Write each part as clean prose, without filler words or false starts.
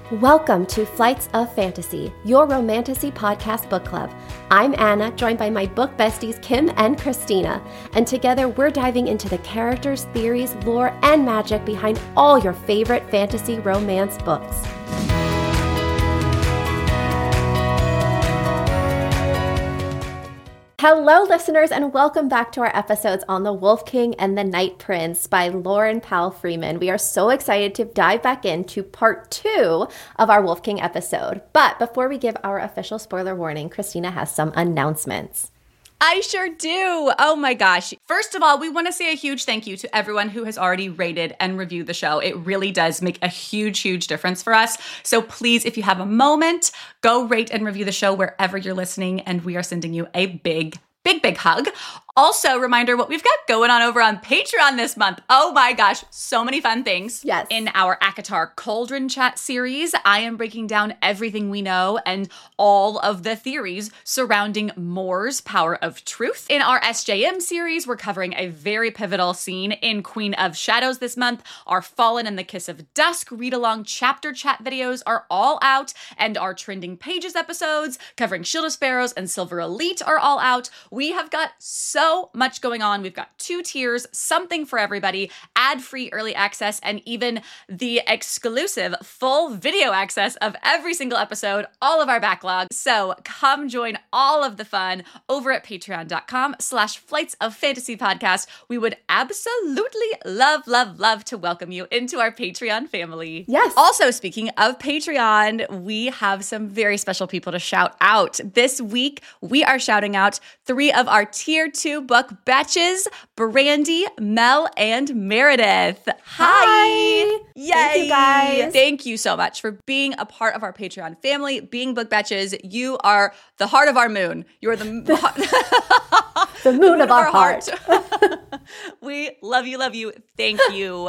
Welcome to Flights of Fantasy, your romantasy podcast book club. I'm Anna, joined by my book besties Kim and Christina, and together we're diving into the characters, theories, lore, and magic behind all your favorite fantasy romance books. Hello, listeners, and welcome back to our episodes on The Wolf King and the Night Prince by Lauren Powell Freeman. We are so excited to dive back into part 2 of our Wolf King episode. But before we give our official spoiler warning, Christina has some announcements. I sure do. Oh my gosh. First of all, we want to say a huge thank you to everyone who has already rated and reviewed the show. It really does make a huge, huge difference for us. So please, if you have a moment, go rate and review the show wherever you're listening, and we are sending you a big hug. Also, reminder what we've got going on over on Patreon this month. Oh my gosh, so many fun things. Yes. In our ACOTAR Cauldron Chat series, I am breaking down everything we know and all of the theories surrounding Mor's Power of Truth. In our SJM series, we're covering a very pivotal scene in Queen of Shadows this month. Our Fallen and the Kiss of Dusk read-along chapter chat videos are all out, and our Trending Pages episodes covering Shield of Sparrows and Silver Elite are all out. We have got so much going on. We've got 2 tiers, something for everybody, ad-free early access, and even the exclusive full video access of every single episode, all of our backlog. So come join all of the fun over at patreon.com/flightsoffantasypodcast. We would absolutely love to welcome you into our Patreon family. Yes. Also, speaking of Patreon, we have some very special people to shout out. This week, we are shouting out 3 of our Tier 2 book batches, Brandy, Mel, and Meredith. Hi! Yay! Thank you, guys. Thank you so much for being a part of our Patreon family, being book batches. You are the heart of our moon. You are the moon of our heart. We love you. Thank you.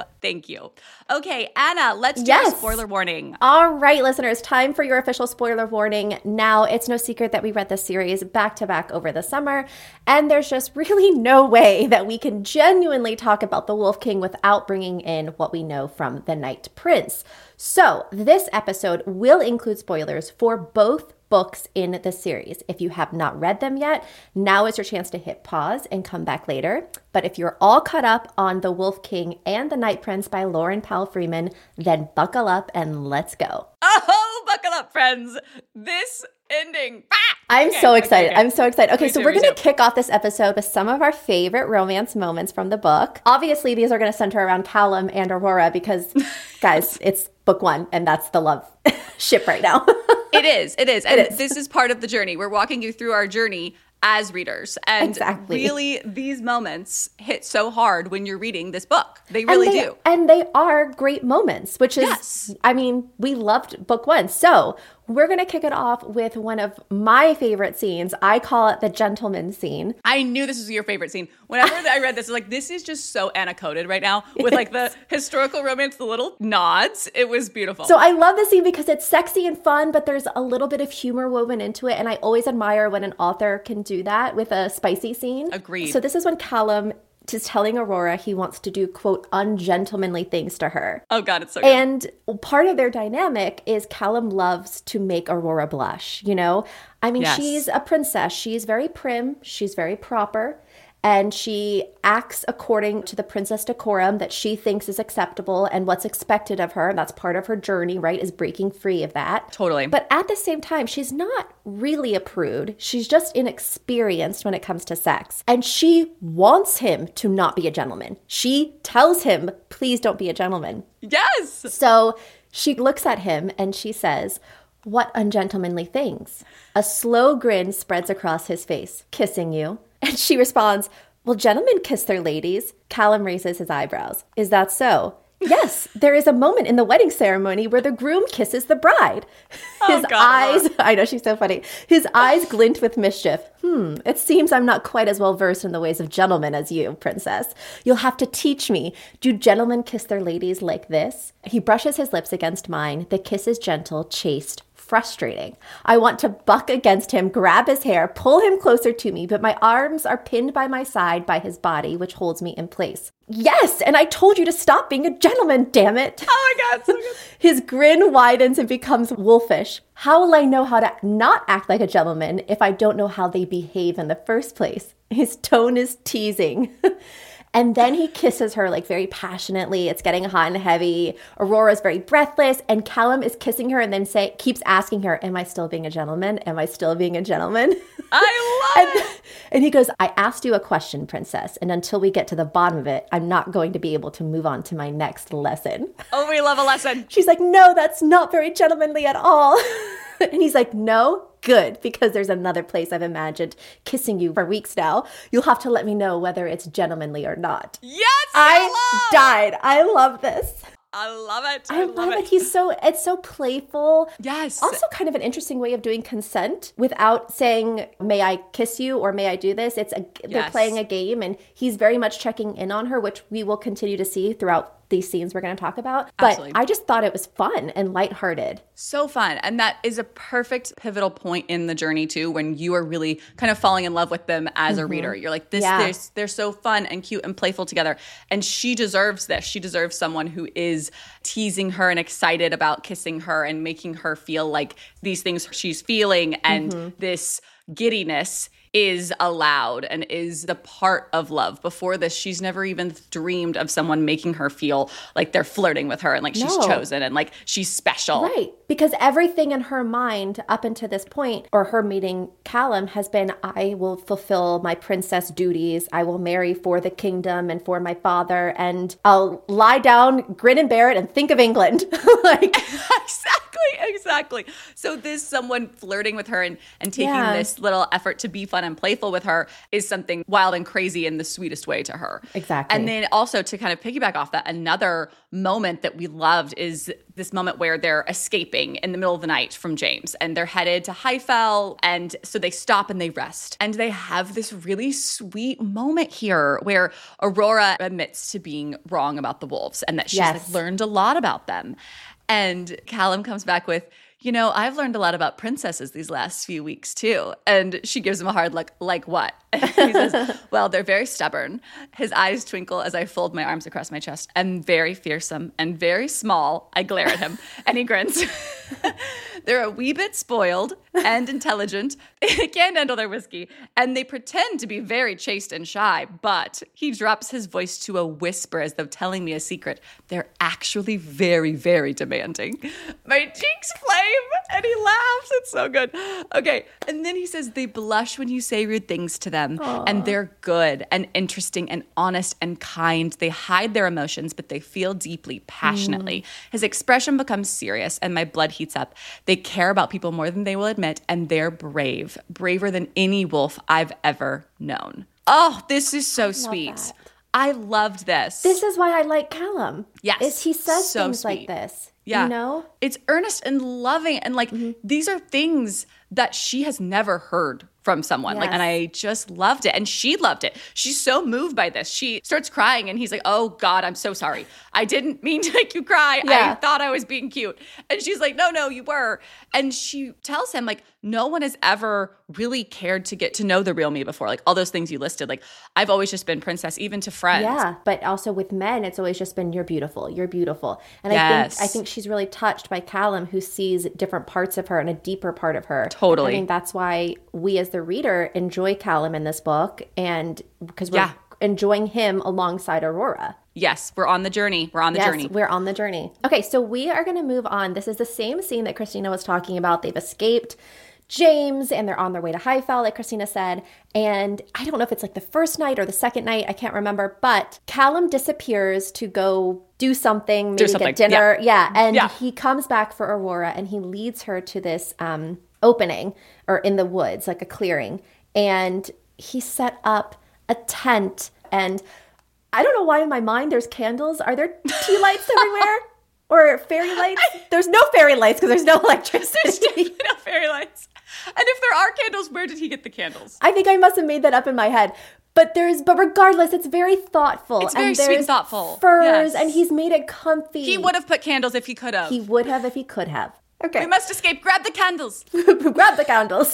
Okay, Anna, let's do a spoiler warning. All right, listeners, time for your official spoiler warning. Now, it's no secret that we read this series back to back over the summer, and there's just really no way that we can genuinely talk about the Wolf King without bringing in what we know from the Night Prince. So this episode will include spoilers for both books in the series. If you have not read them yet, now is your chance to hit pause and come back later. But if you're all caught up on The Wolf King and The Night Prince by Lauren Powell Freeman, then buckle up and let's go. Oh, buckle up, friends. This ending. I'm so excited. Okay. I'm so excited. Okay, so we're going to kick off this episode with some of our favorite romance moments from the book. Obviously, these are going to center around Callum and Aurora because, guys, it's book 1 and that's the love ship right now. It is. And this is part of the journey. We're walking you through our journey as readers. And really, these moments hit so hard when you're reading this book. They really do. And they are great moments, which is, I mean, we loved book 1. So we're going to kick it off with one of my favorite scenes. I call it the gentleman scene. I knew this was your favorite scene. Whenever I read this, I was like, this is just so Anna-coded right now with like the historical romance, the little nods. It was beautiful. So I love this scene because it's sexy and fun, but there's a little bit of humor woven into it. And I always admire when an author can do that with a spicy scene. Agreed. So this is when Callum is telling Aurora he wants to do, quote, ungentlemanly things to her. Oh, God, it's so good. And part of their dynamic is Callum loves to make Aurora blush, you know? I mean, she's a princess. She's very prim. She's very proper. And she acts according to the princess decorum that she thinks is acceptable and what's expected of her. That's part of her journey, right, is breaking free of that. Totally. But at the same time, she's not really a prude. She's just inexperienced when it comes to sex. And she wants him to not be a gentleman. She tells him, please don't be a gentleman. Yes. So she looks at him and she says, what ungentlemanly things? A slow grin spreads across his face. Kissing you. And she responds, well, gentlemen kiss their ladies. Callum raises his eyebrows. Is that so? Yes, there is a moment in the wedding ceremony where the groom kisses the bride. His eyes, I know, she's so funny. His eyes glint with mischief. It seems I'm not quite as well versed in the ways of gentlemen as you, princess. You'll have to teach me. Do gentlemen kiss their ladies like this? He brushes his lips against mine. The kiss is gentle, chaste, frustrating. I want to buck against him, grab his hair, pull him closer to me, but my arms are pinned by my side by his body, which holds me in place. Yes, and I told you to stop being a gentleman, damn it. Oh my God, so good. His grin widens and becomes wolfish. How will I know how to not act like a gentleman if I don't know how they behave in the first place? His tone is teasing. And then he kisses her like very passionately. It's getting hot and heavy. Aurora's very breathless, and Callum is kissing her and then keeps asking her, am I still being a gentleman? Am I still being a gentleman? I love it. And he goes, I asked you a question, princess, and until we get to the bottom of it, I'm not going to be able to move on to my next lesson. Oh, we love a lesson. She's like, no, that's not very gentlemanly at all. And he's like, no, good, because there's another place I've imagined kissing you for weeks now. You'll have to let me know whether it's gentlemanly or not. Yes, I died. I love this. I love it. I love it. It's so playful. Yes. Also kind of an interesting way of doing consent without saying, may I kiss you or may I do this? They're playing a game, and he's very much checking in on her, which we will continue to see throughout these scenes we're going to talk about. But Absolutely. I just thought it was fun and lighthearted. So fun. And that is a perfect pivotal point in the journey too, when you are really kind of falling in love with them as a reader. You're like, they're so fun and cute and playful together. And she deserves this. She deserves someone who is teasing her and excited about kissing her and making her feel like these things she's feeling and this giddiness is allowed and is the part of love. Before this, she's never even dreamed of someone making her feel like they're flirting with her and like she's chosen and like she's special. Right. Because everything in her mind up until this point, or her meeting Callum, has been, I will fulfill my princess duties. I will marry for the kingdom and for my father, and I'll lie down, grin and bear it, and think of England. Exactly. So this someone flirting with her and taking this little effort to be fun and playful with her is something wild and crazy in the sweetest way to her. Exactly. And then also to kind of piggyback off that, another moment that we loved is this moment where they're escaping in the middle of the night from James, and they're headed to Highfell, and so they stop and they rest. And they have this really sweet moment here where Aurora admits to being wrong about the wolves and that she's like learned a lot about them. And Callum comes back with, I've learned a lot about princesses these last few weeks too. And she gives him a hard look, like what? He says, well, they're very stubborn. His eyes twinkle as I fold my arms across my chest, and very fearsome and very small. I glare at him and he grins. They're a wee bit spoiled and intelligent. They can't handle their whiskey, and they pretend to be very chaste and shy, but he drops his voice to a whisper as though telling me a secret. They're actually very, very demanding. My cheeks flame and he laughs. It's so good. Okay. And then he says, they blush when you say rude things to them. Aww. And they're good and interesting and honest and kind. They hide their emotions, but they feel deeply, passionately. His expression becomes serious and my blood heats up. They care about people more than they will admit, and they're brave, braver than any wolf I've ever known. Oh, this is so sweet. I loved this. This is why I like Callum. Yes. He says so things sweet. like this. Yeah. It's earnest and loving. And like, these are things that she has never heard from someone. Yes. Like, and I just loved it. And she loved it. She's so moved by this. She starts crying and he's like, oh God, I'm so sorry. I didn't mean to make you cry. I thought I was being cute. And she's like, no, you were. And she tells him like, no one has ever really cared to get to know the real me before. Like all those things you listed, like I've always just been princess, even to friends. Yeah. But also with men, it's always just been, you're beautiful. You're beautiful. And I think she's really touched by Callum, who sees different parts of her and a deeper part of her. Totally. I think that's why we as the reader enjoy Callum in this book, and because we're enjoying him alongside Aurora. Yes, we're on the journey. We're on the journey. We're on the journey. Okay, so we are going to move on. This is the same scene that Christina was talking about. They've escaped James and they're on their way to Highfell, like Christina said. And I don't know if it's like the first night or the second night. I can't remember. But Callum disappears to go do something, maybe get dinner. And he comes back for Aurora and he leads her to this opening or in the woods, like a clearing. And he set up a tent, and I don't know why in my mind there's candles. Are there tea lights everywhere? Or fairy lights? There's no fairy lights because there's no electricity. There's definitely no fairy lights. And if there are candles, where did he get the candles? I think I must have made that up in my head. But regardless, it's very thoughtful. It's very sweet and thoughtful. Furs, and he's made it comfy. He would have put candles if he could have. He would have if he could have. Okay. We must escape. Grab the candles. Grab the candles.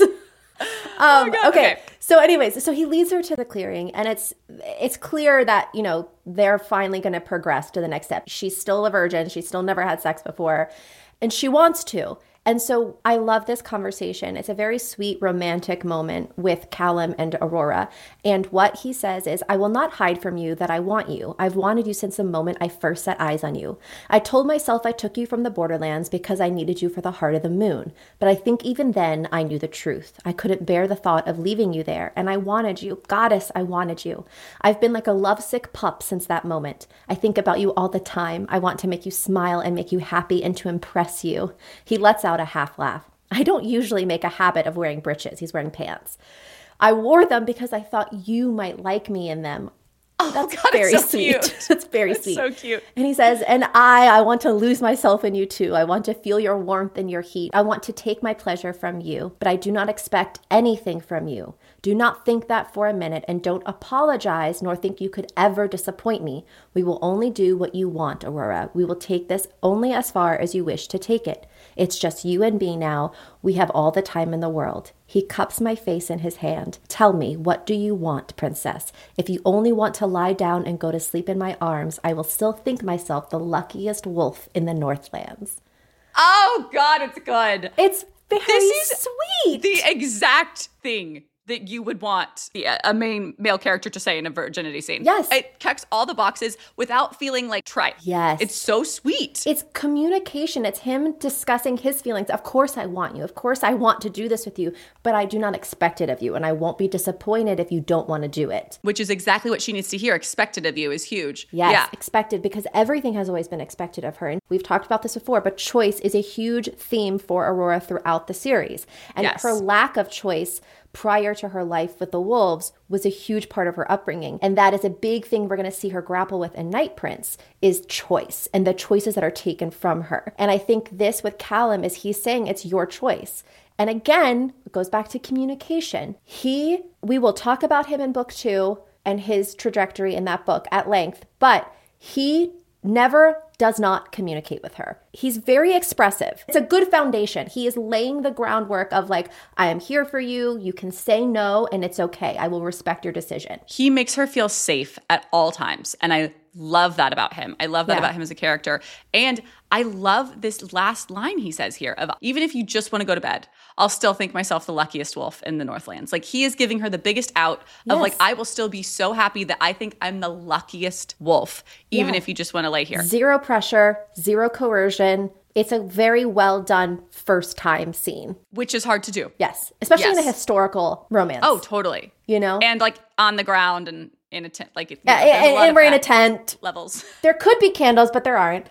God, okay. So anyways, so he leads her to the clearing, and it's clear that, you know, they're finally going to progress to the next step. She's still a virgin. She's still never had sex before, and she wants to. And so I love this conversation. It's a very sweet, romantic moment with Callum and Aurora. And what he says is, I will not hide from you that I want you. I've wanted you since the moment I first set eyes on you. I told myself I took you from the borderlands because I needed you for the heart of the moon. But I think even then I knew the truth. I couldn't bear the thought of leaving you there. And I wanted you. Goddess, I wanted you. I've been like a lovesick pup since that moment. I think about you all the time. I want to make you smile and make you happy and to impress you. He lets out a half laugh. I don't usually make a habit of wearing breeches. He's wearing pants. I wore them because I thought you might like me in them. Oh, that's God, very it's so sweet. Cute. That's very sweet. So cute. And he says, and I want to lose myself in you too. I want to feel your warmth and your heat. I want to take my pleasure from you, but I do not expect anything from you. Do not think that for a minute, and don't apologize nor think you could ever disappoint me. We will only do what you want, Aurora. We will take this only as far as you wish to take it. It's just you and me now. We have all the time in the world. He cups my face in his hand. Tell me, what do you want, princess? If you only want to lie down and go to sleep in my arms, I will still think myself the luckiest wolf in the Northlands. Oh, God, it's good. It's very This is sweet. The exact thing that you would want a main male character to say in a virginity scene. Yes. It checks all the boxes without feeling like trite. Yes. It's so sweet. It's communication. It's him discussing his feelings. Of course I want you. Of course I want to do this with you, but I do not expect it of you, and I won't be disappointed if you don't want to do it. Which is exactly what she needs to hear. Expected of you is huge. Yes, Yeah. expected, because everything has always been expected of her. And we've talked about this before, but choice is a huge theme for Aurora throughout the series. And Yes. her lack of choice prior to her life with the wolves was a huge part of her upbringing. And that is a big thing we're going to see her grapple with in Night Prince, is choice and the choices that are taken from her. And I think this with Callum is he's saying it's your choice. And again, it goes back to communication. We will talk about him in book 2 and his trajectory in that book at length, but he never does not communicate with her. He's very expressive. It's a good foundation. He is laying the groundwork of like, I am here for you. You can say no and it's okay. I will respect your decision. He makes her feel safe at all times. And I love that about him. I love that about him as a character. And I love this last line he says here of, even if you just want to go to bed, I'll still think myself the luckiest wolf in the Northlands. Like, he is giving her the biggest out of like, I will still be so happy that I think I'm the luckiest wolf, even if you just want to lay here. Zero pressure, zero coercion. It's a very well done first time scene. Which is hard to do. Yes. Especially in a historical romance. Oh, totally. You know? And like on the ground and in a tent. Like, and we're in a tent. Levels. There could be candles, but there aren't.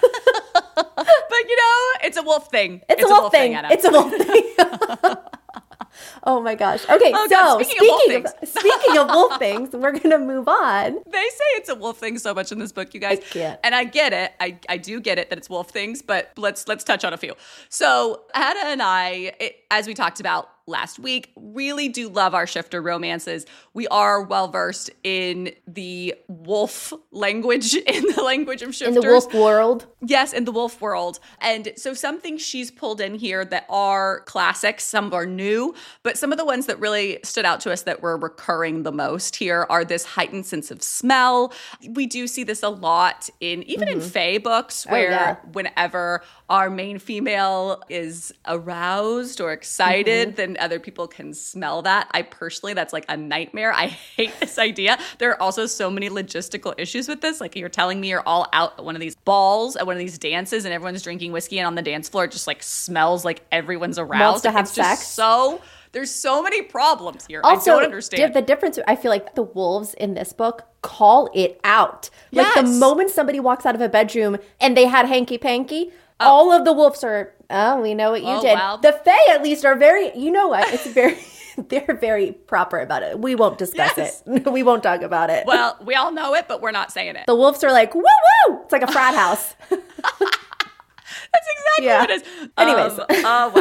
But you know, it's a wolf thing. It's a wolf thing. Anna. It's a wolf thing. Oh my gosh. Okay, Oh, so God, speaking of wolf things, we're going to move on. They say it's a wolf thing so much in this book, you guys. I can't. And I get it. I do get it that it's wolf things, but let's touch on a few. So Anna and I, as we talked about last week, really do love our shifter romances. We are well-versed in the wolf language, in the language of shifters. In the wolf world. Yes, in the wolf world. And so some things she's pulled in here that are classics, some are new, but some of the ones that really stood out to us that were recurring the most here are this heightened sense of smell. We do see this a lot even in Fae books, where whenever our main female is aroused or excited, then other people can smell that. I personally, that's like a nightmare. I hate this idea. There are also so many logistical issues with this. Like, you're telling me you're all out at one of these balls, at one of these dances, and everyone's drinking whiskey, and on the dance floor it just like smells like everyone's aroused. Wants to have it's just sex. There's so many problems here. Also, I don't understand. The difference, I feel like the wolves in this book call it out. Like, the moment somebody walks out of a bedroom and they had hanky-panky, all of the wolves are, we know what you did. Wow. The Fae, at least, are very, you know what, it's very, they're very proper about it. We won't discuss it. We won't talk about it. Well, we all know it, but we're not saying it. The wolves are like, woo-woo! It's like a frat house. That's exactly what it is. Anyways. Oh, wow.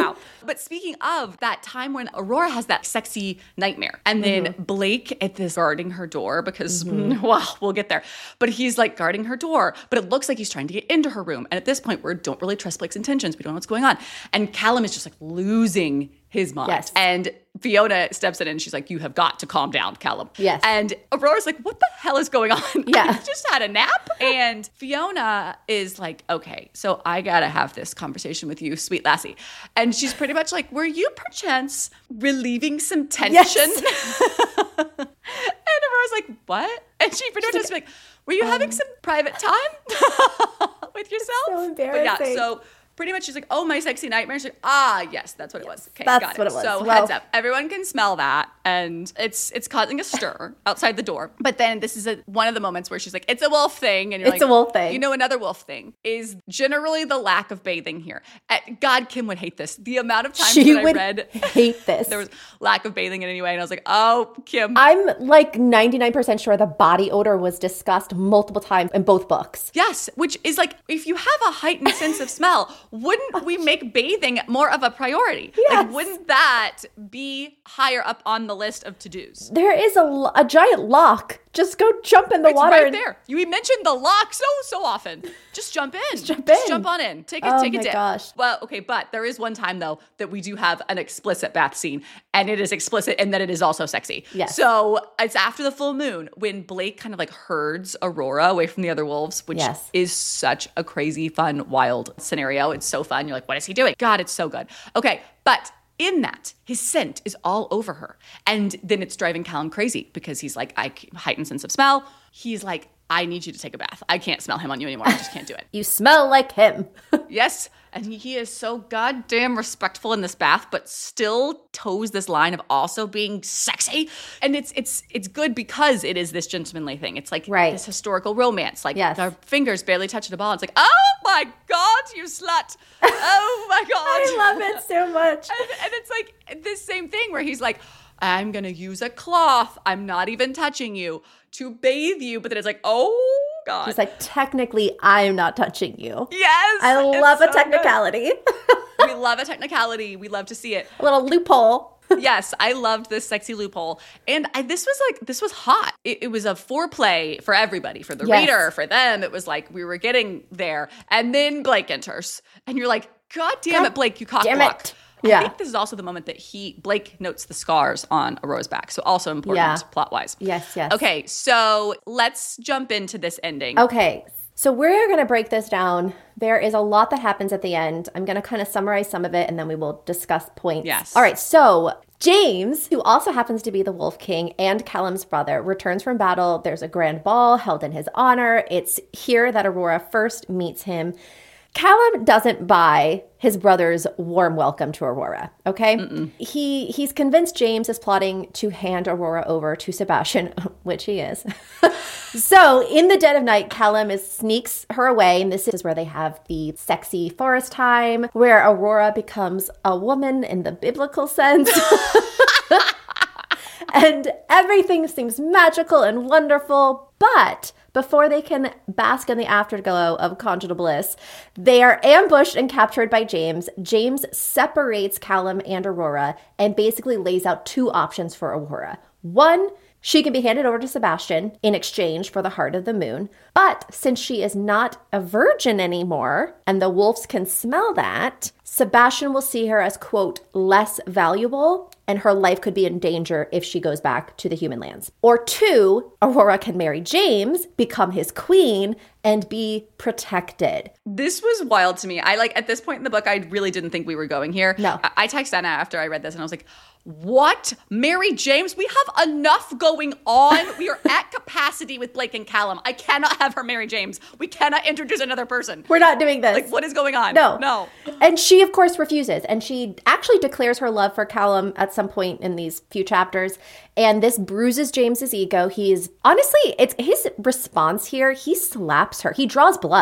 But speaking of that time when Aurora has that sexy nightmare, and then Blake at this guarding her door because, well, we'll get there. But he's like guarding her door, but it looks like he's trying to get into her room. And at this point, we don't really trust Blake's intentions. We don't know what's going on. And Callum is just like losing his mind. Yes. And Fiona steps in and she's like, you have got to calm down, Callum. Yes. And Aurora's like, what the hell is going on? Yeah. I just had a nap. And Fiona is like, okay, so I gotta have this conversation with you, sweet lassie. And she's pretty much like, were you perchance relieving some tension? Yes. And Aurora's like, what? And she pretty much has to be like, were you having some private time with yourself? So embarrassing. But yeah, so pretty much she's like, oh, my sexy nightmare. She's like, yes, that's what it was. Okay, that's got it. what it was. So Well, heads up. Everyone can smell that. And it's causing a stir outside the door. But then this is one of the moments where she's like, it's a wolf thing. And you're It's a wolf thing. You know, another wolf thing is generally the lack of bathing here. God, Kim would hate this. The amount of times She that I would read hate this. there was lack of bathing in any way. And I was like, oh, Kim. I'm like 99% sure the body odor was discussed multiple times in both books. Yes, which is like, if you have a heightened sense of smell, wouldn't we make bathing more of a priority? Yes. Like, wouldn't that be higher up on the list of to-dos? There is a giant lock. Just go jump in the It's water. right and- there. You mentioned the lock so often. Just jump in. Just jump on in. Take Oh a my dip. gosh. Well, okay, but there is one time though that we do have an explicit bath scene, and it is explicit in that it is also sexy. Yes. So it's after the full moon when Blake kind of like herds Aurora away from the other wolves, which Yes. is such a crazy, fun, wild scenario. It's so fun. You're like, what is he doing? God, it's so good. Okay, but in that, his scent is all over her. And then it's driving Callum crazy because he's like, heightened sense of smell. He's like, I need you to take a bath. I can't smell him on you anymore. I just can't do it. You smell like him. Yes. And he is so goddamn respectful in this bath, but still toes this line of also being sexy. And it's good because it is this gentlemanly thing. It's like Right. this historical romance. Like Yes. our fingers barely touching the ball. It's like, oh my God, you slut. Oh my God. I love it so much. And it's like this same thing where he's like, I'm going to use a cloth. I'm not even touching you to bathe you. But then it's like, oh God. He's like, technically, I'm not touching you. Yes. I it's love a so good. technicality. We love a technicality. We love to see it. A little loophole. Yes, I loved this sexy loophole. And this was hot. It was a foreplay for everybody, for the Yes. reader, for them. It was like we were getting there. And then Blake enters. And you're like, God damn it, Blake, you cock damn block. it. I Yeah. think this is also the moment that Blake notes the scars on Aurora's back. So also important Yeah. plot-wise. Yes, yes. Okay, so let's jump into this ending. Okay, so we're going to break this down. There is a lot that happens at the end. I'm going to kind of summarize some of it, and then we will discuss points. Yes. All right, so James, who also happens to be the Wolf King and Callum's brother, returns from battle. There's a grand ball held in his honor. It's here that Aurora first meets him. Callum doesn't buy his brother's warm welcome to Aurora, okay? He's convinced James is plotting to hand Aurora over to Sebastian, which he is. So in the dead of night, Callum sneaks her away, and this is where they have the sexy forest time, where Aurora becomes a woman in the biblical sense. And everything seems magical and wonderful, but before they can bask in the afterglow of conjugal bliss, they are ambushed and captured by James. James separates Callum and Aurora and basically lays out two options for Aurora. One, she can be handed over to Sebastian in exchange for the Heart of the Moon. But since she is not a virgin anymore, and the wolves can smell that, Sebastian will see her as, quote, less valuable, and her life could be in danger if she goes back to the human lands. Or two, Aurora can marry James, become his queen, and be protected. This was wild to me. At this point in the book, I really didn't think we were going here. No. I texted Anna after I read this and I was like, what? Mary James? We have enough going on. We are at capacity with Blake and Callum. I cannot have her marry James. We cannot introduce another person. We're not doing this. Like, what is going on? No. And she, of course, refuses. And she actually declares her love for Callum at some point in these few chapters. And this bruises James's ego. It's his response here. He slaps her. He draws blood.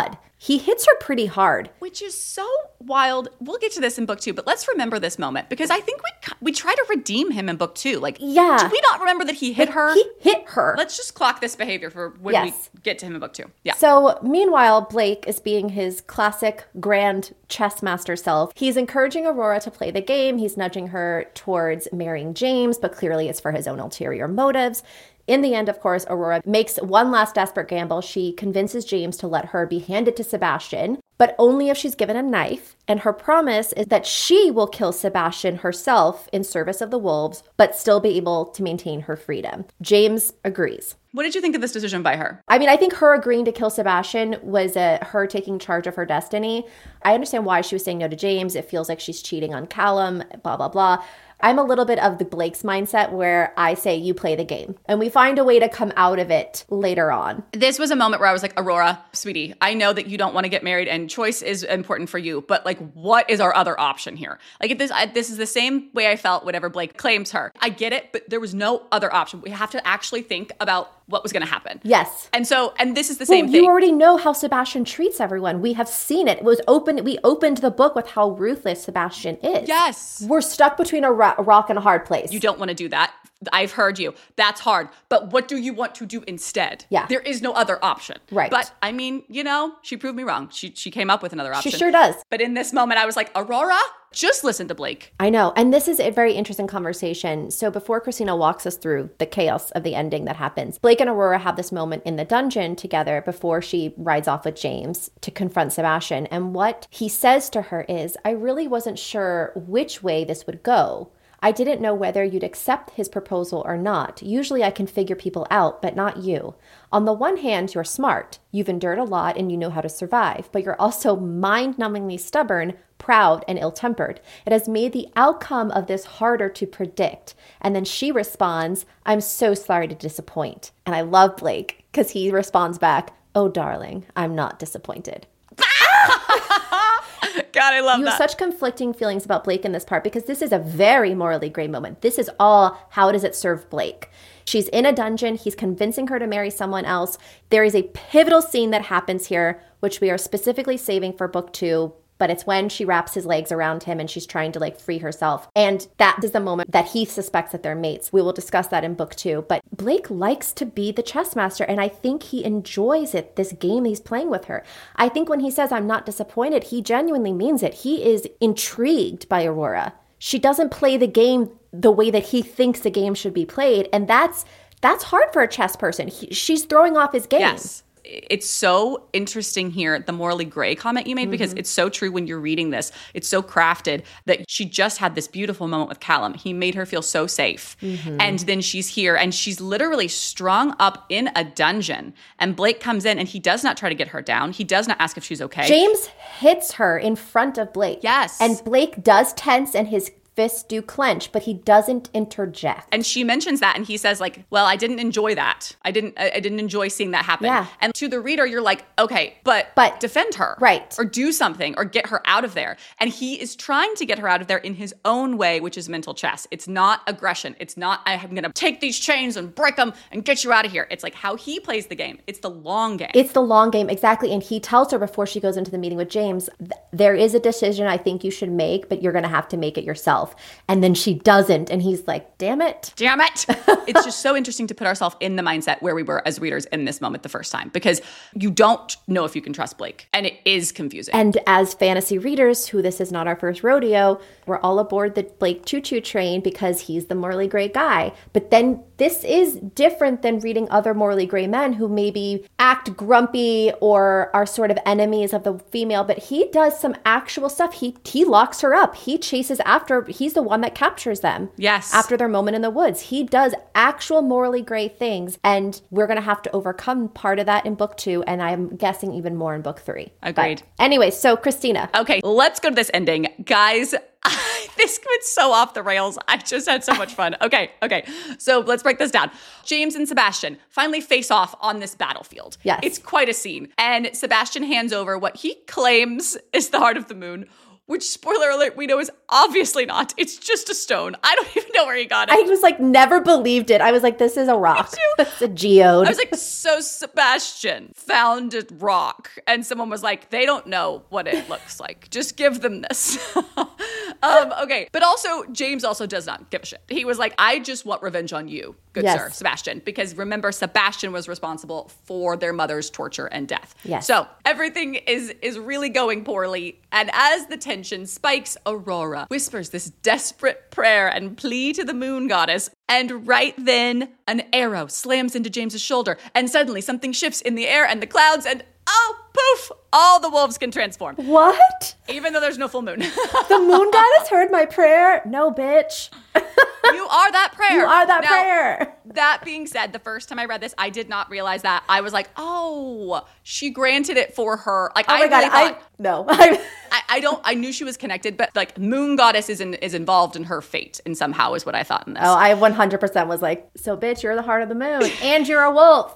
he hits her pretty hard. Which is so wild. We'll get to this in book 2, but let's remember this moment because I think we try to redeem him in book 2. Like, yeah. Did we not remember that he hit her? He hit her. Let's just clock this behavior for when we get to him in book 2. Yeah. So meanwhile, Blake is being his classic grand chess master self. He's encouraging Aurora to play the game. He's nudging her towards marrying James, but clearly it's for his own ulterior motives. In the end, of course, Aurora makes one last desperate gamble. She convinces James to let her be handed to Sebastian, but only if she's given a knife. And her promise is that she will kill Sebastian herself in service of the wolves, but still be able to maintain her freedom. James agrees. What did you think of this decision by her? I mean, I think her agreeing to kill Sebastian was her taking charge of her destiny. I understand why she was saying no to James. It feels like she's cheating on Callum, blah, blah, blah. I'm a little bit of the Blake's mindset where I say you play the game and we find a way to come out of it later on. This was a moment where I was like, Aurora, sweetie, I know that you don't want to get married and choice is important for you, but like, what is our other option here? Like this is the same way I felt whenever Blake claims her. I get it, but there was no other option. We have to actually think about what was going to happen. Yes. And this is the same thing. You already know how Sebastian treats everyone. We have seen it. It was open. We opened the book with how ruthless Sebastian is. Yes. We're stuck between a rock and a hard place. You don't want to do that. I've heard you. That's hard. But what do you want to do instead? Yeah. There is no other option. Right. But I mean, she proved me wrong. She came up with another option. She sure does. But in this moment, I was like, Aurora, just listen to Blake. I know. And this is a very interesting conversation. So before Christina walks us through the chaos of the ending that happens, Blake and Aurora have this moment in the dungeon together before she rides off with James to confront Sebastian. And what he says to her is, I really wasn't sure which way this would go. I didn't know whether you'd accept his proposal or not. Usually I can figure people out, but not you. On the one hand, you're smart. You've endured a lot and you know how to survive, but you're also mind-numbingly stubborn, proud, and ill-tempered. It has made the outcome of this harder to predict. And then she responds, I'm so sorry to disappoint. And I love Blake because he responds back, oh, darling, I'm not disappointed. God, I love that. You have such conflicting feelings about Blake in this part because this is a very morally gray moment. This is all, how does it serve Blake? She's in a dungeon. He's convincing her to marry someone else. There is a pivotal scene that happens here, which we are specifically saving for book 2. But it's when she wraps his legs around him and she's trying to free herself. And that is the moment that he suspects that they're mates. We will discuss that in book 2. But Blake likes to be the chess master. And I think he enjoys it, this game he's playing with her. I think when he says, I'm not disappointed, he genuinely means it. He is intrigued by Aurora. She doesn't play the game the way that he thinks the game should be played. And that's hard for a chess person. She's throwing off his game. Yes. It's so interesting here, the morally gray comment you made, because it's so true when you're reading this. It's so crafted that she just had this beautiful moment with Callum. He made her feel so safe. And then she's here and she's literally strung up in a dungeon. And Blake comes in and he does not try to get her down. He does not ask if she's okay. James hits her in front of Blake. Yes. And Blake does tense and his fists do clench, but he doesn't interject. And she mentions that and he says well, I didn't enjoy that. I didn't enjoy seeing that happen. Yeah. And to the reader, you're like, okay, but defend her. Right. Or do something or get her out of there. And he is trying to get her out of there in his own way, which is mental chess. It's not aggression. It's not, I'm going to take these chains and break them and get you out of here. It's like how he plays the game. It's the long game. It's the long game, exactly. And he tells her before she goes into the meeting with James, there is a decision I think you should make, but you're going to have to make it yourself. And then she doesn't. And he's like, damn it. Damn it. It's just so interesting to put ourselves in the mindset where we were as readers in this moment the first time, because you don't know if you can trust Blake. And it is confusing. And as fantasy readers, who this is not our first rodeo, we're all aboard the Blake choo-choo train because he's the morally gray guy. But then this is different than reading other morally gray men who maybe act grumpy or are sort of enemies of the female. But he does some actual stuff. He locks her up. He chases after. He's the one that captures them. Yes. After their moment in the woods. He does actual morally gray things. And we're going to have to overcome part of that in book 2. And I'm guessing even more in book 3. Agreed. But anyway, so Christina. Okay, let's go to this ending. Guys, this went so off the rails. I just had so much fun. Okay. So let's break this down. James and Sebastian finally face off on this battlefield. Yes. It's quite a scene. And Sebastian hands over what he claims is the Heart of the Moon, which, spoiler alert, we know is obviously not. It's just a stone. I don't even know where he got it. I was like, never believed it. I was like, this is a rock. It's a geode. I was like, so Sebastian found a rock. And someone was like, they don't know what it looks like. Just give them this. Okay. But also, James also does not give a shit. He was like, I just want revenge on you, good sir, Sebastian. Because remember, Sebastian was responsible for their mother's torture and death. Yes. So everything is really going poorly. And as the tension spikes, Aurora whispers this desperate prayer and plea to the moon goddess. And right then, an arrow slams into James's shoulder. And suddenly something shifts in the air and the clouds and oh, poof, all the wolves can transform. What? Even though there's no full moon. The moon goddess heard my prayer? No, bitch. You are that prayer. You are that prayer. That being said, the first time I read this, I did not realize that. I was like, oh, she granted it for her. Like, oh my God, I knew she was connected, but like moon goddess is involved in her fate and somehow is what I thought in this. Oh, I 100% was like, so bitch, you're the heart of the moon and you're a wolf.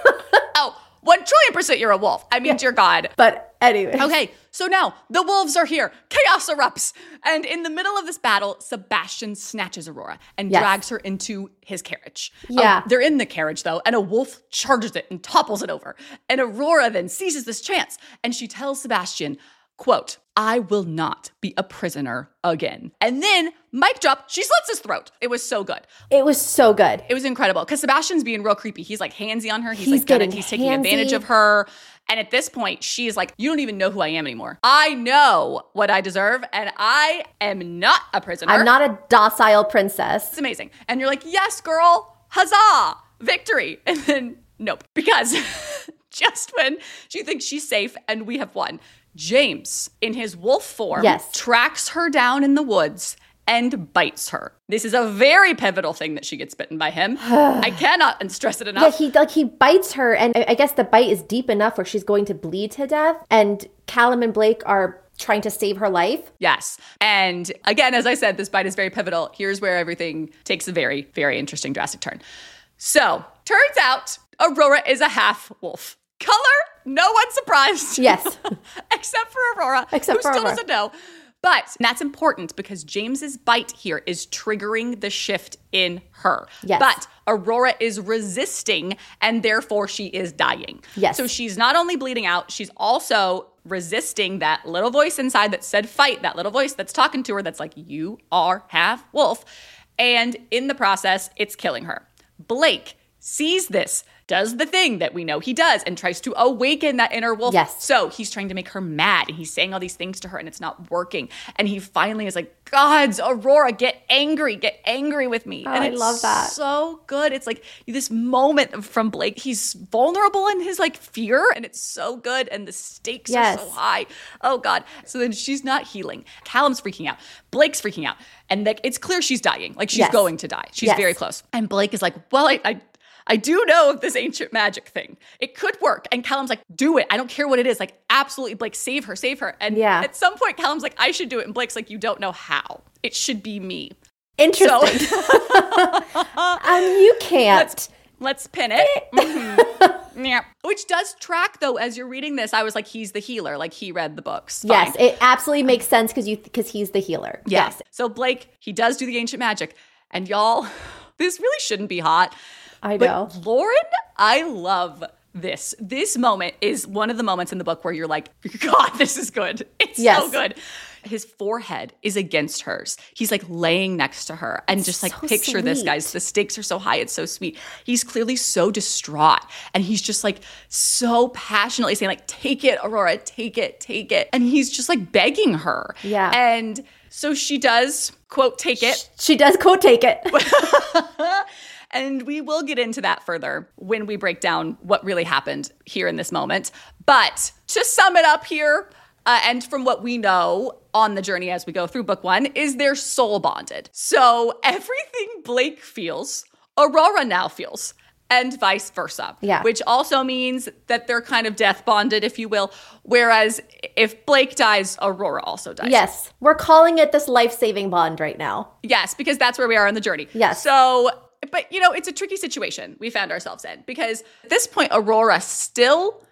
Oh, 1,000,000,000% you're a wolf. I mean, dear God. But anyway. Okay, so now the wolves are here. Chaos erupts. And in the middle of this battle, Sebastian snatches Aurora and drags her into his carriage. Yeah. They're in the carriage, though, and a wolf charges it and topples it over. And Aurora then seizes this chance, and she tells Sebastian, quote, I will not be a prisoner again. And then, mic drop, she slits his throat. It was so good. It was so good. It was incredible because Sebastian's being real creepy. He's like handsy on her. He's like he's taking handsy. advantage of her. And at this point, she's like, you don't even know who I am anymore. I know what I deserve, and I am not a prisoner. I'm not a docile princess. It's amazing. And you're like, yes, girl, huzzah, victory. And then, nope. Because just when she thinks she's safe and we have won, James, in his wolf form, tracks her down in the woods and bites her. This is a very pivotal thing that she gets bitten by him. I cannot stress it enough. Yeah, he bites her, and I guess the bite is deep enough where she's going to bleed to death, and Callum and Blake are trying to save her life. Yes. And again, as I said, this bite is very pivotal. Here's where everything takes a very, very interesting drastic turn. So, turns out Aurora is a half wolf. Color, no one's surprised. Yes. Except for Aurora, who still doesn't know. But that's important because James's bite here is triggering the shift in her. Yes. But Aurora is resisting, and therefore she is dying. Yes. So she's not only bleeding out, she's also resisting that little voice inside that said fight, that little voice that's talking to her that's like, you are half wolf. And in the process, it's killing her. Blake sees this, does the thing that we know he does, and tries to awaken that inner wolf. Yes. So he's trying to make her mad, and he's saying all these things to her, and it's not working. And he finally is like, Gods, Aurora, get angry with me. Oh, and I love that. So good. It's like this moment from Blake. He's vulnerable in his like fear, and it's so good, and the stakes are so high. Oh God. So then she's not healing. Callum's freaking out. Blake's freaking out. And like, it's clear she's dying. Like she's going to die. She's very close. And Blake is like, well, I do know of this ancient magic thing. It could work. And Callum's like, do it. I don't care what it is. Like, absolutely, Blake, save her. And at some point, Callum's like, I should do it. And Blake's like, you don't know how. It should be me. Interesting. So, you can't. Let's pin it. Mm-hmm. Yeah. Which does track, though, as you're reading this. I was like, he's the healer. Like, he read the books. Fine. Yes, it absolutely makes sense because he's the healer. Yeah. Yes. So Blake, he does do the ancient magic. And y'all, this really shouldn't be hot. I know. But Lauren, I love this. This moment is one of the moments in the book where you're like, God, this is good. It's so good. His forehead is against hers. He's like laying next to her. And just like, picture this, guys. The stakes are so high. It's so sweet. He's clearly so distraught. And he's just like so passionately saying like, take it, Aurora, take it, take it. And he's just like begging her. Yeah. And so she does, quote, take it. She does, quote, take it. And we will get into that further when we break down what really happened here in this moment. But to sum it up here, and from what we know on the journey as we go through book one, is they're soul bonded. So everything Blake feels, Aurora now feels, and vice versa. Yeah. Which also means that they're kind of death bonded, if you will. Whereas if Blake dies, Aurora also dies. Yes. We're calling it this life-saving bond right now. Yes, because that's where we are on the journey. Yes. So... But, you know, it's a tricky situation we found ourselves in because at this point, Aurora still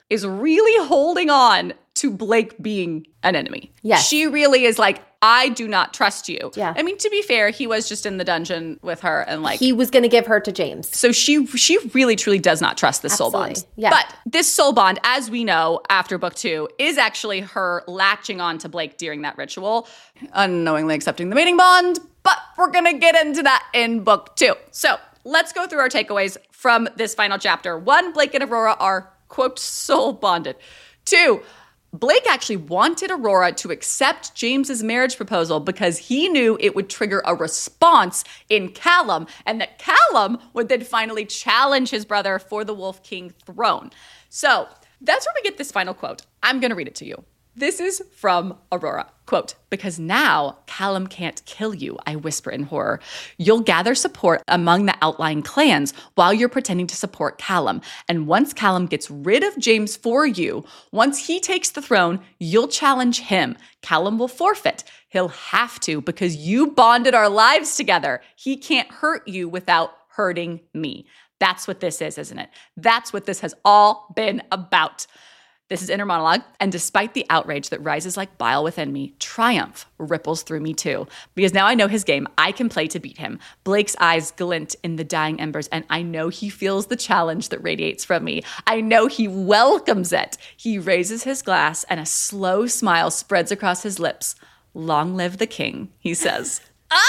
is really holding on to Blake being an enemy. Yes. She really is like, I do not trust you. Yeah. I mean, to be fair, he was just in the dungeon with her and like he was going to give her to James. So she really truly does not trust this soul bond. Yeah. But this soul bond, as we know after book 2, is actually her latching on to Blake during that ritual, unknowingly accepting the mating bond. But we're going to get into that in book 2. So let's go through our takeaways from this final chapter. 1, Blake and Aurora are, quote, soul bonded. 2, Blake actually wanted Aurora to accept James's marriage proposal because he knew it would trigger a response in Callum, and that Callum would then finally challenge his brother for the Wolf King throne. So that's where we get this final quote. I'm going to read it to you. This is from Aurora. Quote, because now Callum can't kill you, I whisper in horror. You'll gather support among the outlying clans while you're pretending to support Callum. And once Callum gets rid of James for you, once he takes the throne, you'll challenge him. Callum will forfeit. He'll have to because you bonded our lives together. He can't hurt you without hurting me. That's what this is, isn't it? That's what this has all been about. This is inner monologue, and despite the outrage that rises like bile within me, triumph ripples through me too. Because now I know his game, I can play to beat him. Blake's eyes glint in the dying embers, and I know he feels the challenge that radiates from me. I know he welcomes it. He raises his glass, and a slow smile spreads across his lips. Long live the king, he says.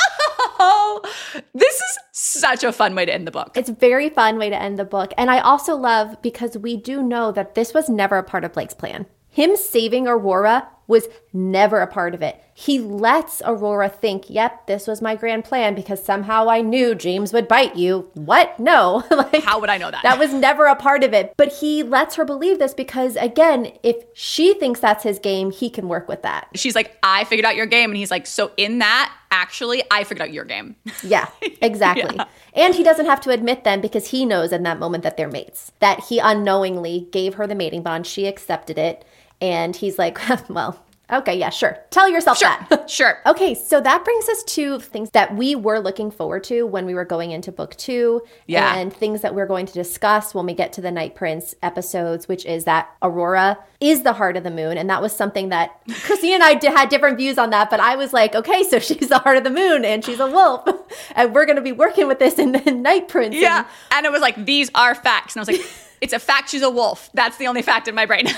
Oh, this is such a fun way to end the book. It's a very fun way to end the book. And I also love, because we do know that this was never a part of Blake's plan. Him saving Aurora was never a part of it. He lets Aurora think, yep, this was my grand plan because somehow I knew James would bite you. What? No. Like, how would I know that? That was never a part of it. But he lets her believe this because, again, if she thinks that's his game, he can work with that. She's like, I figured out your game. And he's like, so in that, actually, I figured out your game. Yeah, exactly. Yeah. And he doesn't have to admit then because he knows in that moment that they're mates, that he unknowingly gave her the mating bond. She accepted it. And he's like, well, okay, yeah, sure. Tell yourself that. Sure. Okay, so that brings us to things that we were looking forward to when we were going into book 2. Yeah. And things that we're going to discuss when we get to the Night Prince episodes, which is that Aurora is the heart of the moon. And that was something that Christine and I had different views on that. But I was like, okay, so she's the heart of the moon and she's a wolf. And we're going to be working with this in the Night Prince. Yeah. And it was like, these are facts. And I was like, it's a fact she's a wolf. That's the only fact in my brain.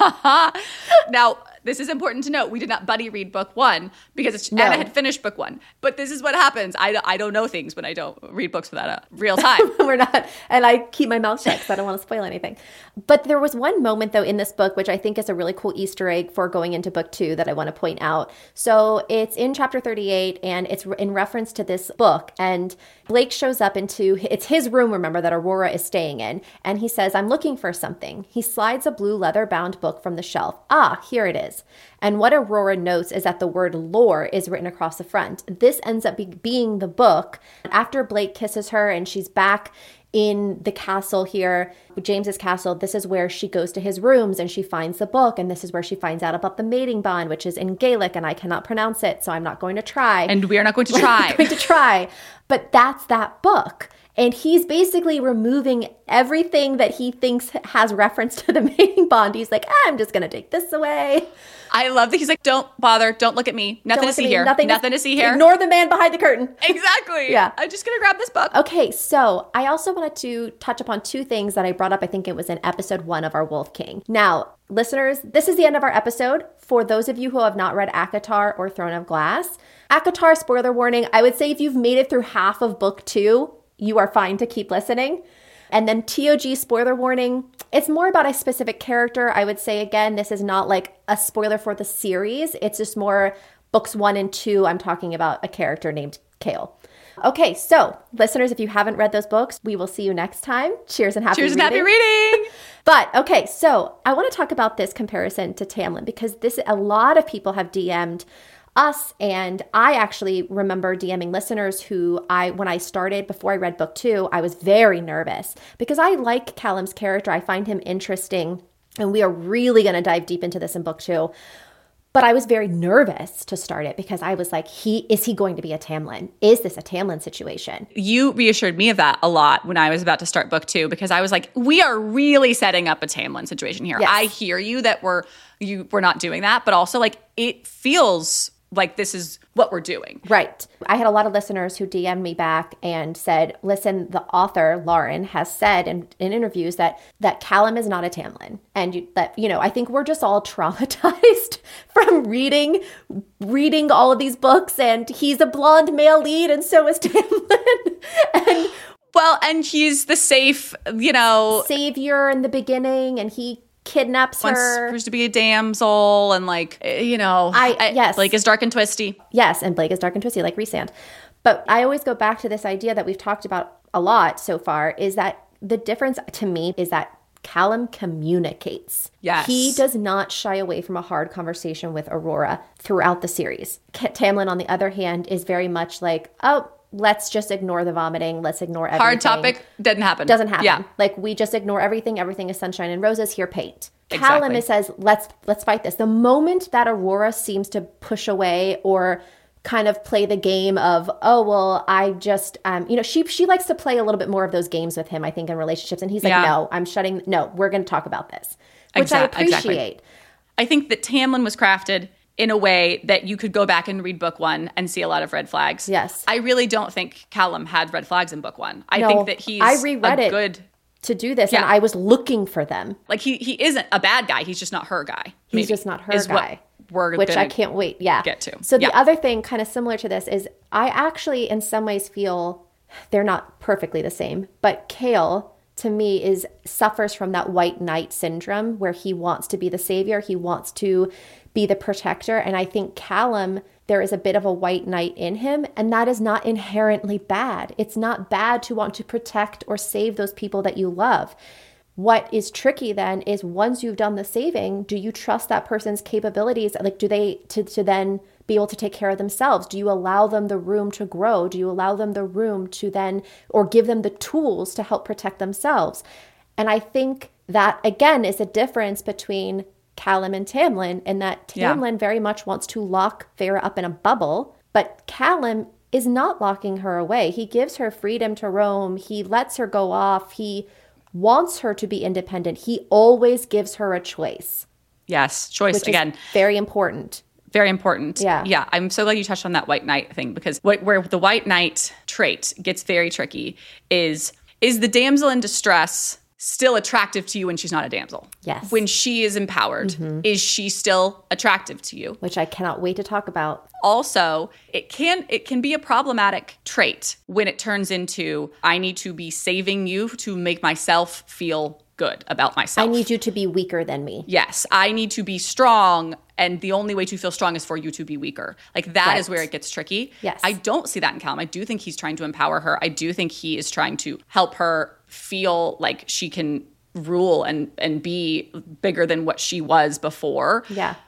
Now, this is important to note. We did not buddy read book 1 because Anna had finished book 1. But this is what happens. I don't know things when I don't read books without a real time. We're not. And I keep my mouth shut because I don't want to spoil anything. But there was one moment, though, in this book, which I think is a really cool Easter egg for going into book 2 that I want to point out. So it's in chapter 38, and it's in reference to this book. And Blake shows up it's his room, remember, that Aurora is staying in. And he says, I'm looking for something. He slides a blue leather-bound book from the shelf. Ah, here it is. And what Aurora notes is that the word lore is written across the front. This ends up being the book. After Blake kisses her and she's back in the castle here, James's castle, this is where she goes to his rooms and she finds the book. And this is where she finds out about the mating bond, which is in Gaelic, and I cannot pronounce it, so I'm not going to try. And we are not going to try. I'm going to try. But that's that book. And he's basically removing everything that he thinks has reference to the mating bond. He's like, I'm just going to take this away. I love that he's like, don't bother. Don't look at me. Nothing to see here. Nothing to see here. Ignore the man behind the curtain. Exactly. Yeah. I'm just going to grab this book. Okay. So I also wanted to touch upon 2 things that I brought up. I think it was in episode 1 of our Wolf King. Now, listeners, this is the end of our episode. For those of you who have not read ACOTAR or Throne of Glass, ACOTAR, spoiler warning, I would say if you've made it through half of book 2, you are fine to keep listening. And then TOG, spoiler warning, it's more about a specific character. I would say, again, this is not like a spoiler for the series. It's just more books 1 and 2. I'm talking about a character named Kale. Okay, so listeners, if you haven't read those books, we will see you next time. Cheers and happy reading. Cheers and happy reading. But okay, so I want to talk about this comparison to Tamlin because a lot of people have DM'd us, and I actually remember DMing listeners who when I started, before I read book 2, I was very nervous because I like Callum's character. I find him interesting, and we are really going to dive deep into this in book 2. But I was very nervous to start it because I was like, is he going to be a Tamlin? Is this a Tamlin situation? You reassured me of that a lot when I was about to start book 2, because I was like, we are really setting up a Tamlin situation here. Yes. I hear you that we're not doing that, but also like it feels like this is what we're doing. Right. I had a lot of listeners who DM'd me back and said, listen, the author, Lauren, has said in interviews that Callum is not a Tamlin. And I think we're just all traumatized from reading all of these books, and he's a blonde male lead and so is Tamlin. And he's the safe, savior in the beginning, and he kidnaps her. Supposed to be a damsel, and yes. Blake is dark and twisty. Yes, and Blake is dark and twisty like Rhysand. But I always go back to this idea that we've talked about a lot so far, is that the difference to me is that Callum communicates. Yes. He does not shy away from a hard conversation with Aurora throughout the series. Tamlin, on the other hand, is very much like, oh, let's just ignore the vomiting. Let's ignore everything. Hard topic doesn't happen. Doesn't happen. Yeah. Like, we just ignore everything. Everything is sunshine and roses. Here, paint. Exactly. Callum says, let's fight this. The moment that Aurora seems to push away or kind of play the game of, oh, well, I just, she likes to play a little bit more of those games with him, I think, in relationships. And he's like, no, we're going to talk about this, which I appreciate. Exactly. I think that Tamlin was crafted in a way that you could go back and read book 1 and see a lot of red flags. Yes. I really don't think Callum had red flags in book 1. I think that I reread it to do this, and I was looking for them. Like, he isn't a bad guy. He's just not her guy. He's just not her guy. Which I can't wait. Get to. So the other thing kind of similar to this is I actually in some ways feel they're not perfectly the same, but Chaol to me suffers from that white knight syndrome where he wants to be the savior. He wants to be the protector. And I think Callum, there is a bit of a white knight in him, and that is not inherently bad. It's not bad to want to protect or save those people that you love. What is tricky then is once you've done the saving, do you trust that person's capabilities? Like, do they to then be able to take care of themselves? Do you allow them the room to grow? Do you allow them the room to then, or give them the tools to help protect themselves? And I think that, again, is a difference between Callum and Tamlin, in that Tamlin very much wants to lock Feyre up in a bubble, but Callum is not locking her away. He gives her freedom to roam. He lets her go off. He wants her to be independent. He always gives her a choice. Yes, choice again. Very important. Very important. Yeah. Yeah. I'm so glad you touched on that white knight thing, because where the white knight trait gets very tricky is the damsel in distress still attractive to you when she's not a damsel? Yes. When she is empowered, is she still attractive to you? Which I cannot wait to talk about. Also, it can be a problematic trait when it turns into, I need to be saving you to make myself feel good about myself. I need you to be weaker than me. Yes, I need to be strong, and the only way to feel strong is for you to be weaker. Like, that is where it gets tricky. Yes. I don't see that in Callum. I do think he's trying to empower her. I do think he is trying to help her feel like she can rule and be bigger than what she was before. Yeah.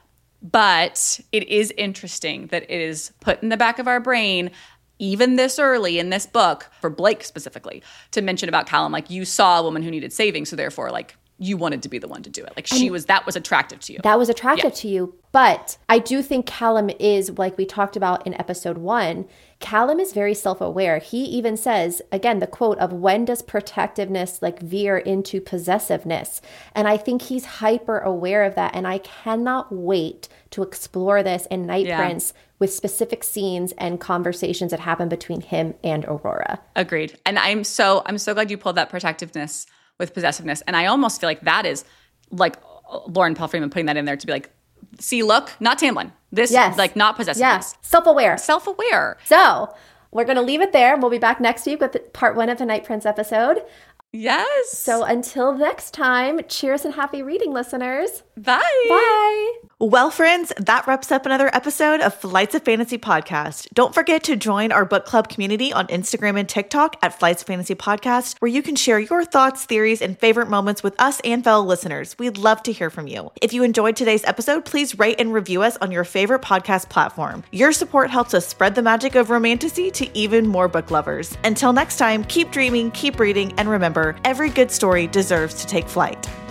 But it is interesting that it is put in the back of our brain, even this early in this book, for Blake specifically, to mention about Callum, like, you saw a woman who needed saving, so therefore, like, you wanted to be the one to do it. Like, that was attractive to you. That was attractive to you. But I do think Callum is, like we talked about in episode 1, Callum is very self-aware. He even says, again, the quote of, when does protectiveness like veer into possessiveness? And I think he's hyper aware of that. And I cannot wait to explore this in Night Prince with specific scenes and conversations that happen between him and Aurora. Agreed. And I'm so glad you pulled that protectiveness with possessiveness. And I almost feel like that is like Lauren Paul Freeman putting that in there to be like, see, look, not Tamlin. This, like, not possessiveness. Yeah. Self-aware. Self-aware. So we're going to leave it there. We'll be back next week with part 1 of the Night Prince episode. Yes. So until next time, cheers and happy reading, listeners. Bye. Bye. Well, friends, that wraps up another episode of Flights of Fantasy Podcast. Don't forget to join our book club community on Instagram and TikTok at Flights of Fantasy Podcast, where you can share your thoughts, theories, and favorite moments with us and fellow listeners. We'd love to hear from you. If you enjoyed today's episode, please rate and review us on your favorite podcast platform. Your support helps us spread the magic of romantasy to even more book lovers. Until next time, keep dreaming, keep reading, and remember, every good story deserves to take flight.